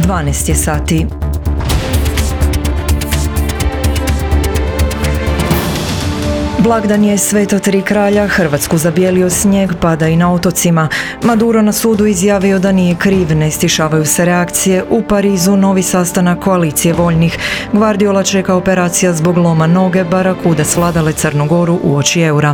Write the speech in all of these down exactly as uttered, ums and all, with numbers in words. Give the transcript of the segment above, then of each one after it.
dvanaest je sati. Blagdan je Sveta Tri kralja, Hrvatsku zabijelio snijeg, pada i na otocima. Maduro na sudu izjavio da nije kriv, ne stišavaju se reakcije. U Parizu novi sastanak koalicije voljnih. Guardiola čeka operacija zbog loma noge, Barakude svladale Crnu Goru uoči eura.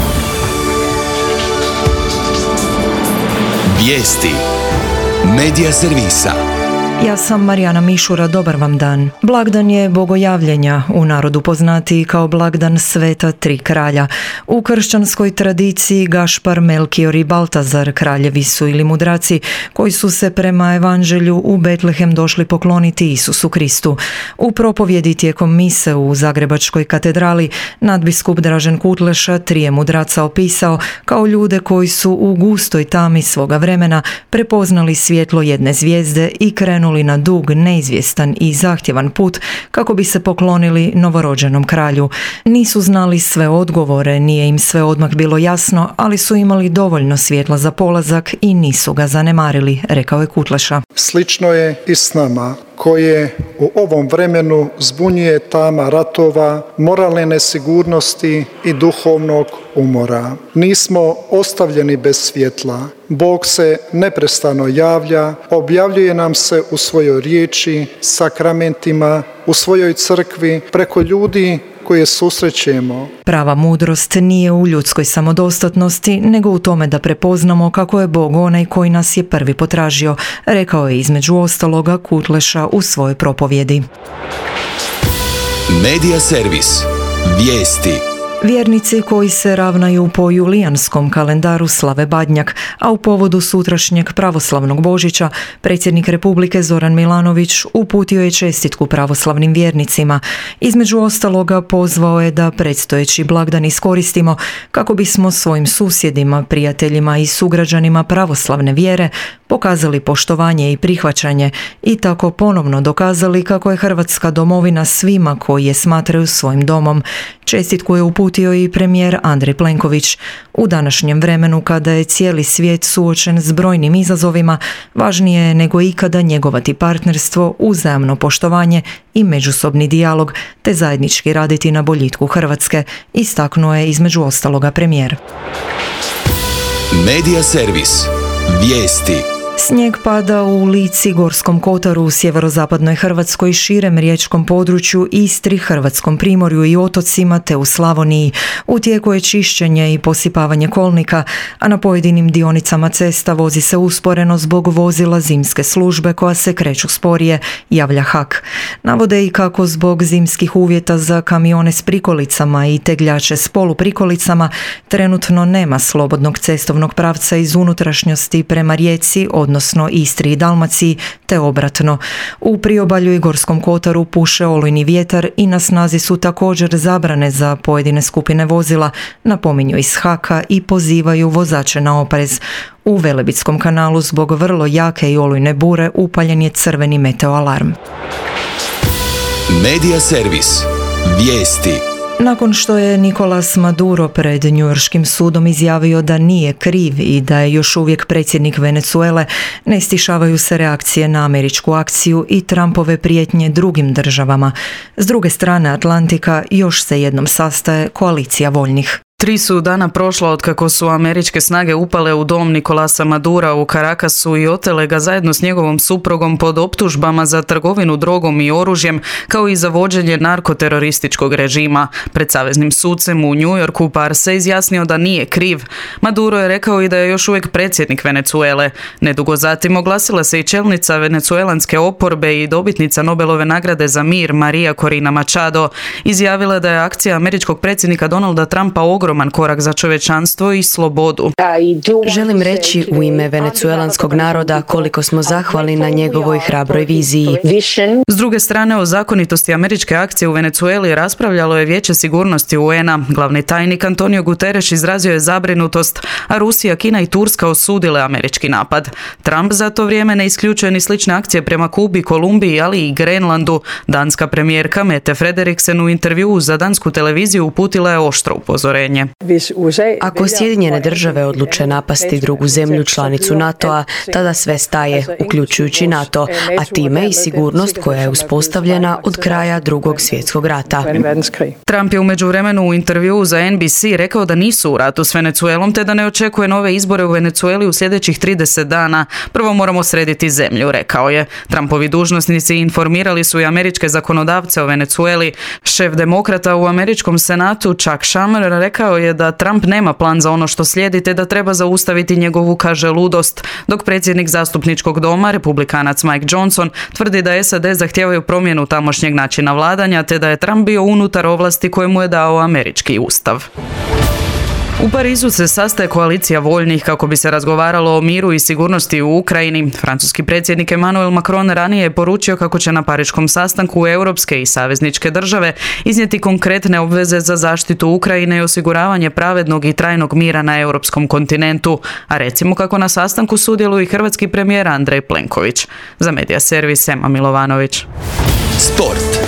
Vijesti Medija servisa. Ja sam Marijana Mišura, dobar vam dan. Blagdan je bogojavljenja, u narodu poznatiji kao blagdan Sveta Tri kralja. U kršćanskoj tradiciji Gašpar, Melkior i Baltazar kraljevi su ili mudraci koji su se prema evanđelju u Betlehem došli pokloniti Isusu Kristu. U propovjedi tijekom mise u Zagrebačkoj katedrali nadbiskup Dražen Kutleša tri je mudraca opisao kao ljude koji su u gustoj tami svoga vremena prepoznali svjetlo jedne zvijezde i krenuli na dug, neizvjestan i zahtjevan put kako bi se poklonili novorođenom kralju. Nisu znali sve odgovore, nije im sve odmah bilo jasno, ali su imali dovoljno svjetla za polazak i nisu ga zanemarili, rekao je Kutleša. Slično je i s nama, koje u ovom vremenu zbunjuje tama ratova, moralne nesigurnosti i duhovnog umora. Nismo ostavljeni bez svjetla. Bog se neprestano javlja, objavljuje nam se u svojoj riječi, sakramentima, u svojoj crkvi, preko ljudi koje susrećemo. Prava mudrost nije u ljudskoj samodostatnosti, nego u tome da prepoznamo kako je Bog onaj koji nas je prvi potražio, rekao je između ostaloga Kutleša u svojoj propovjedi. Medija servis. Vijesti. Vjernici koji se ravnaju po julijanskom kalendaru slave Badnjak, a u povodu sutrašnjeg pravoslavnog Božića, predsjednik Republike Zoran Milanović uputio je čestitku pravoslavnim vjernicima. Između ostaloga pozvao je da predstojeći blagdan iskoristimo kako bismo svojim susjedima, prijateljima i sugrađanima pravoslavne vjere pokazali poštovanje i prihvaćanje i tako ponovno dokazali kako je Hrvatska domovina svima koji je smatraju svojim domom. Čestitku je uputio i premijer Andrej Plenković. U današnjem vremenu kada je cijeli svijet suočen s brojnim izazovima, važnije je nego ikada njegovati partnerstvo, uzajamno poštovanje i međusobni dijalog, te zajednički raditi na boljitku Hrvatske, istaknuo je između ostaloga premijer. Medija servis. Vijesti. Snijeg pada u Lici, Gorskom kotaru, u sjeverozapadnoj Hrvatskoj, širem riječkom području, Istri, Hrvatskom primorju i otocima te u Slavoniji. U tijeku je čišćenje i posipavanje kolnika, a na pojedinim dionicama cesta vozi se usporeno zbog vozila zimske službe koja se kreću sporije, javlja H A K. Navode i kako zbog zimskih uvjeta za kamione s prikolicama i tegljače s poluprikolicama trenutno nema slobodnog cestovnog pravca iz unutrašnjosti prema Rijeci, odnosno Istri i Dalmaciji, te obratno. U priobalju i Gorskom kotaru puše olujni vjetar i na snazi su također zabrane za pojedine skupine vozila, napominju iz H A K-a i pozivaju vozače na oprez. U Velebitskom kanalu zbog vrlo jake i olujne bure upaljen je crveni meteoalarm. Medija servis. Vijesti. Nakon što je Nicolas Maduro pred njujorškim sudom izjavio da nije kriv i da je još uvijek predsjednik Venezuele, ne stišavaju se reakcije na američku akciju i Trumpove prijetnje drugim državama. S druge strane Atlantika još se jednom sastaje koalicija voljnih. Tri su dana prošla otkako su američke snage upale u dom Nicolasa Madura u Caracasu i otele ga zajedno s njegovom suprugom pod optužbama za trgovinu drogom i oružjem, kao i za vođenje narkoterorističkog režima. Pred saveznim sucem u New Yorku Par se izjasnio da nije kriv. Maduro je rekao i da je još uvijek predsjednik Venezuele. Nedugo zatim oglasila se i čelnica venezuelanske oporbe i dobitnica Nobelove nagrade za mir Maria Corina Machado. Izjavila da je akcija američkog predsjednika Donalda Trumpa ogroman korak za čovječanstvo i slobodu. Želim reći u ime venecuelanskog naroda koliko smo zahvalni na njegovoj hrabroj viziji. S druge strane, o zakonitosti američke akcije u Venezueli raspravljalo je Vijeće sigurnosti U N A. Glavni tajnik Antonio Guterres izrazio je zabrinutost, a Rusija, Kina i Turska osudile američki napad. Trump za to vrijeme ne isključuje ni slične akcije prema Kubi, Kolumbiji, ali i Grenlandu. Danska premijerka Mette Frederiksen u intervjuu za dansku televiziju uputila je oštro upozorenje. pitanje. Ako Sjedinjene države odluče napasti drugu zemlju članicu NATO-a, tada sve staje, uključujući NATO, a time i sigurnost koja je uspostavljena od kraja drugog svjetskog rata. Trump je u međuvremenu u intervjuu za N B C rekao da nisu u ratu s Venezuelom te da ne očekuje nove izbore u Venezueli u sljedećih trideset dana. Prvo moramo srediti zemlju, rekao je. Trumpovi dužnosnici informirali su i američke zakonodavce o Venezueli. Šef demokrata u američkom senatu Chuck Schumer rekao je da Trump nema plan za ono što slijedi te da treba zaustaviti njegovu, kaže, ludost, dok predsjednik zastupničkog doma, republikanac Mike Johnson, tvrdi da S A D zahtijevaju promjenu tamošnjeg načina vladanja te da je Trump bio unutar ovlasti koje mu je dao američki ustav. U Parizu se sastaje koalicija voljnih kako bi se razgovaralo o miru i sigurnosti u Ukrajini. Francuski predsjednik Emmanuel Macron ranije je poručio kako će na pariškom sastanku europske i savezničke države iznijeti konkretne obveze za zaštitu Ukrajine i osiguravanje pravednog i trajnog mira na europskom kontinentu, a recimo kako na sastanku sudjeluje i hrvatski premijer Andrej Plenković. Za Medija servis Ema Milovanović. Sport.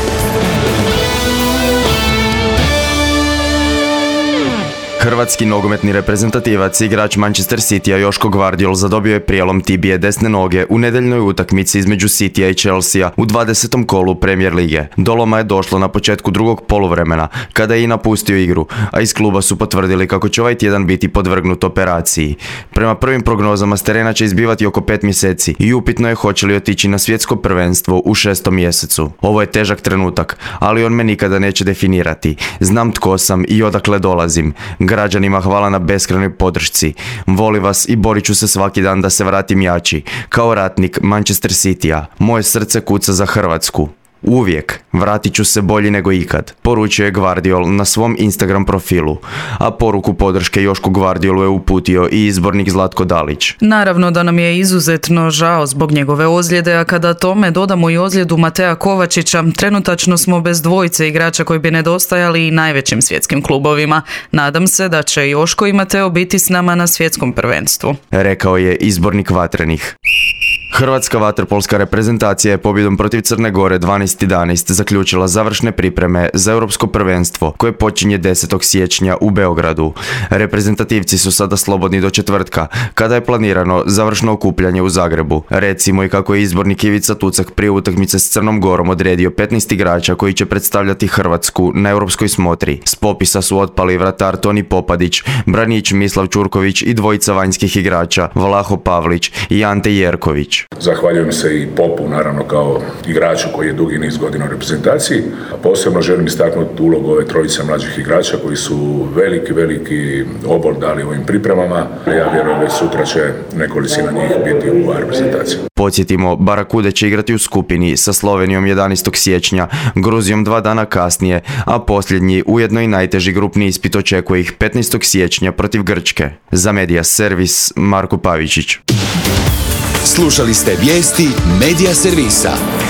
Hrvatski nogometni reprezentativac i igrač Manchester Citya Joško Gvardiol zadobio je prijelom tibije desne noge u nedjeljnoj utakmici između Citya i Chelsea u dvadesetom kolu Premier lige. Do loma je došlo na početku drugog poluvremena, kada je i napustio igru, a iz kluba su potvrdili kako će ovaj tjedan biti podvrgnut operaciji. Prema prvim prognozama s terena će izbivati oko pet mjeseci i upitno je hoće li otići na svjetsko prvenstvo u šestom mjesecu. Ovo je težak trenutak, ali on me nikada neće definirati. Znam tko sam i odakle dolazim. Građanima hvala na beskrajnoj podršci. Voli vas i borit ću se svaki dan da se vratim jači. Kao ratnik Manchester Citya, moje srce kuca za Hrvatsku. Uvijek vratit ću se bolji nego ikad, poručio je Gvardiol na svom Instagram profilu, a poruku podrške Jošku Gvardiolu je uputio i izbornik Zlatko Dalić. Naravno da nam je izuzetno žao zbog njegove ozljede, a kada tome dodamo i ozljedu Matea Kovačića, trenutačno smo bez dvojice igrača koji bi nedostajali i najvećim svjetskim klubovima. Nadam se da će Joško i Mateo biti s nama na svjetskom prvenstvu, rekao je izbornik Vatrenih. Hrvatska vaterpolska reprezentacija je pobjedom protiv Crne Gore dvanaest jedanaest zaključila završne pripreme za europsko prvenstvo koje počinje desetog siječnja u Beogradu. Reprezentativci su sada slobodni do četvrtka, kada je planirano završno okupljanje u Zagrebu. Recimo i kako je izbornik Ivica Tucak prije utakmice s Crnom Gorom odredio petnaest igrača koji će predstavljati Hrvatsku na europskoj smotri. S popisa su otpali vratar Toni Popadić, branič Mislav Čurković i dvojica vanjskih igrača Vlaho Pavlić i Ante Jerković. Zahvaljujem se i Popu, naravno, kao igraču koji je dugi niz godina u reprezentaciji. Posebno želim istaknuti ulogu ove trojice mlađih igrača koji su veliki, veliki obol dali ovim pripremama. Ja vjerujem da sutra će nekolicina njih biti u reprezentaciji. Podsjetimo, Barakude će igrati u skupini sa Slovenijom jedanaestog siječnja, Gruzijom dva dana kasnije, a posljednji, ujedno i najteži grupni ispit očekuje ih petnaestog siječnja protiv Grčke. Za Medija servis Marko Pavičić. Slušali ste vijesti Medija servisa.